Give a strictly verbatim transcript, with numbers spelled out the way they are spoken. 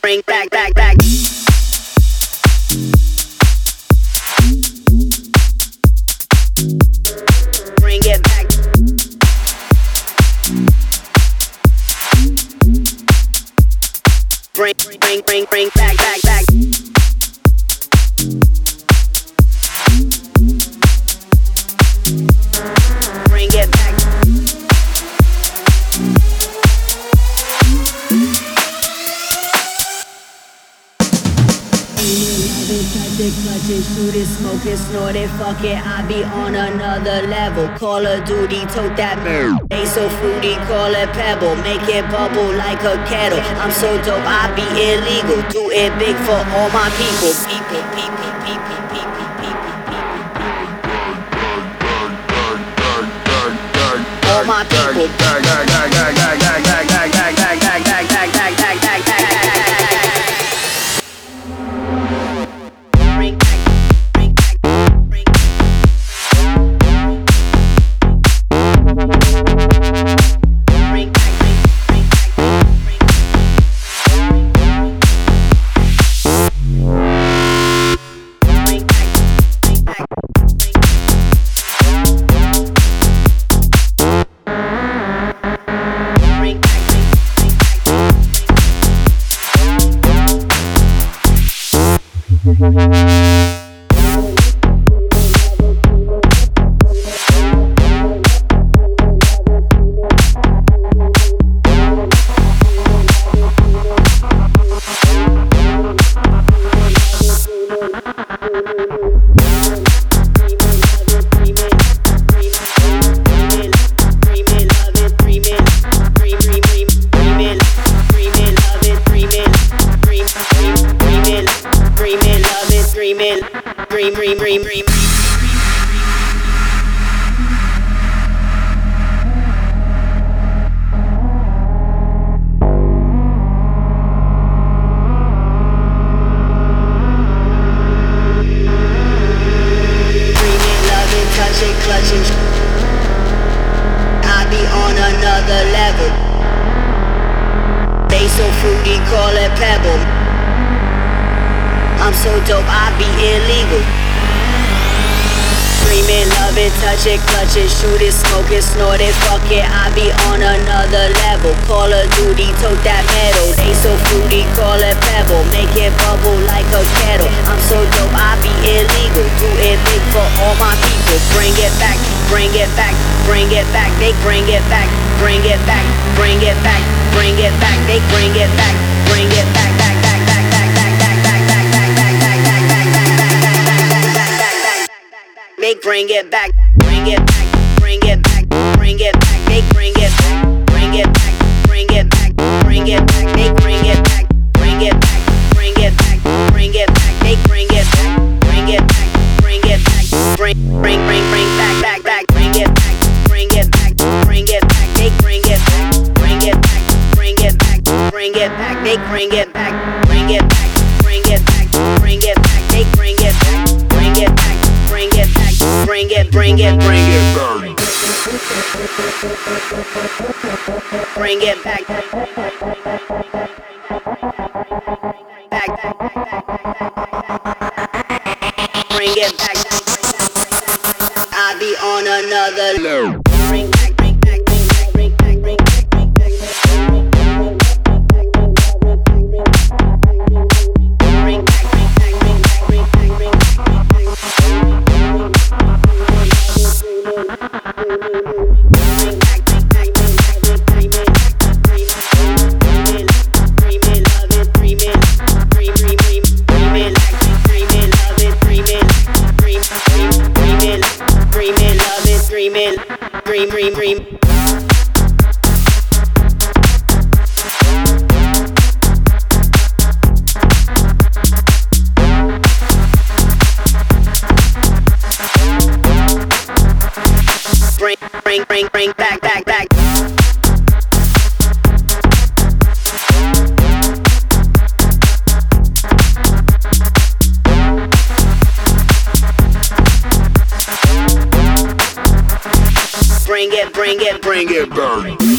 bring back, back, back. Bring it back. Bring, bring, bring, bring back, back, back. Bring it back. Touch it, clutch it, shoot it, smoke it, snort it, fuck it, I be on another level. Call of Duty, tote that they so fruity, call it pebble. Make it bubble like a kettle. I'm so dope, I be illegal. Do it big for all my people. People, people, people, people, people, people. All my people. Dream, dream, dream, dream. I be on another level. They so fruity, call it pebble. I'm so dope, I be illegal. Dream it, love it, touch it, clutch it, shoot it, smoke it, snort it, fuck it, I be on another level. Call of Duty, tote that metal. They so fruity, call it pebble. Make it bubble like a kettle. I'm so dope, I be illegal. Do it big for all my people. Bring it back, bring it back, bring it back. They bring it back, bring it back, bring it back, bring it back. They bring it back, bring it back, back, back, back, back, back, back, back, back, back, back, back, back, back, back, back, back. They bring it back, bring it back, bring it back, bring it back. They bring it back, bring it back, bring it back, bring it back. They bring it back, bring it back, bring it back, bring it back. They bring it back, bring it back, bring it back. Bring, bring, bring, bring back, back, back. Bring it back, bring it back, bring it back. They bring it back, bring it back, bring it back, bring it back. They bring it back, bring it back, bring it back, bring it back. They bring it back, bring it back, bring it back, bring it, bring it, bring it, burn. Bring it back, back, bring it back. I be on another low. Bring back, bring back, bring back, bring back, bring back, bring back. Bring back, bring back, bring back, bring back, bring Dream, dream, dream. Bring, bring, bring, bring back, back, back. Bring it, bring it, bring it, burn.